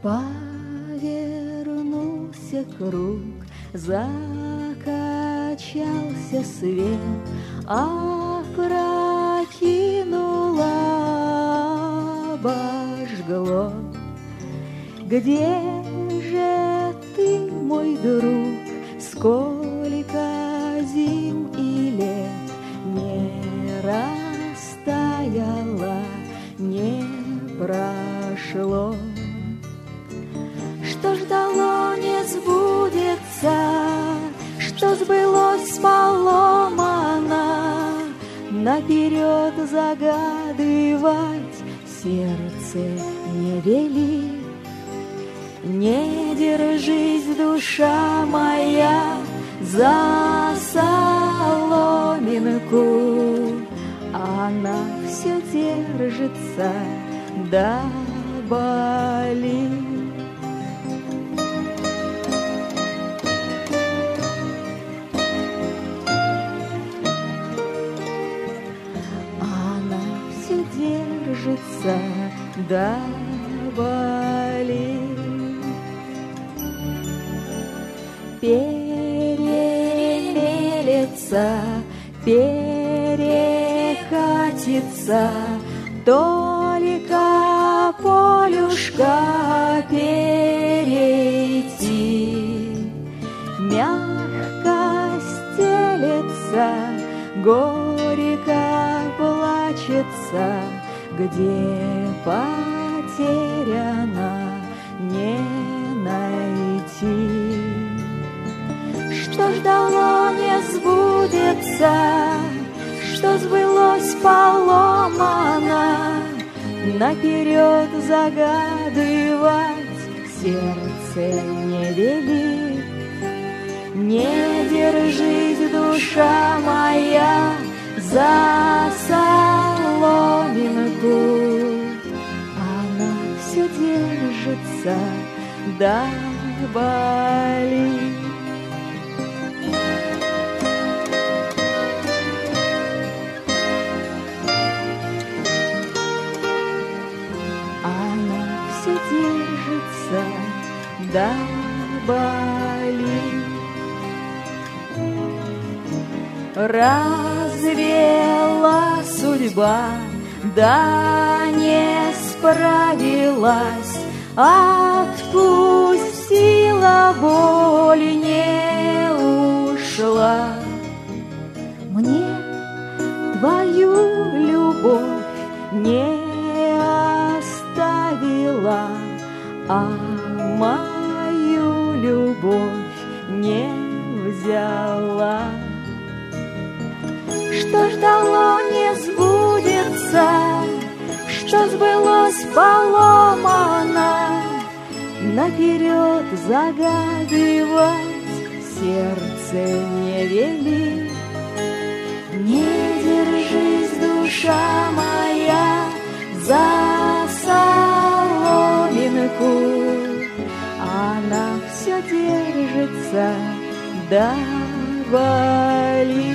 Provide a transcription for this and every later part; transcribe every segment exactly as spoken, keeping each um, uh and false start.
Повернулся круг, закачался свет, опрокинула, обожгло. Где же ты, мой друг? Сколько зим и лет не растаяло, не прошло. Что ждало, не сбудется, что сбылось, поломано. Наперед загадывать сердце не вели. Не держись, душа моя, за соломинку, она все держится до боли. Она все держится до боли. Перемелется, перекатится, только полюшка перейти. Мягко стелется, горько плачется, где потеряна, не найти. Что ждало, не сбудется, что сбылось, поломано. Наперед загадывать сердце не вели. Не держись, душа моя, за соломинку, она все держится до боли. Держится до боли. Развела судьба, да не справилась, отпустила боль, не ушла. Мне твою любовь не оставила, а мою любовь не взяла. Что ждало, не сбудется, что сбылось, поломано. Наперед загадывать сердце не вели. Не держись, душа моя, за соломинку, она все держится до боли.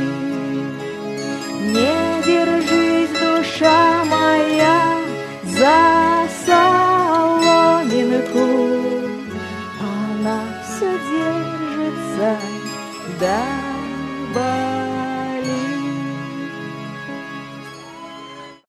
Не держись, душа моя, за соломинку, она все держится до боли.